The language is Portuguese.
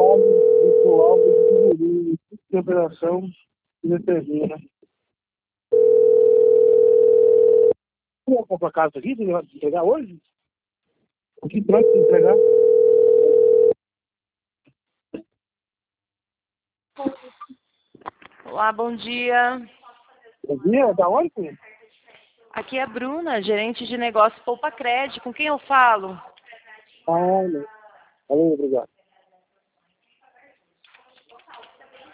virtual de operação que determina. Vou comprar casa aqui, você vai entregar hoje? O que pronto para entregar? Olá, bom dia. Bom dia, da onde, filho? Aqui é a Bruna, gerente de negócio Poupa Crédito. Com quem eu falo? Ah, não. Valeu, obrigado.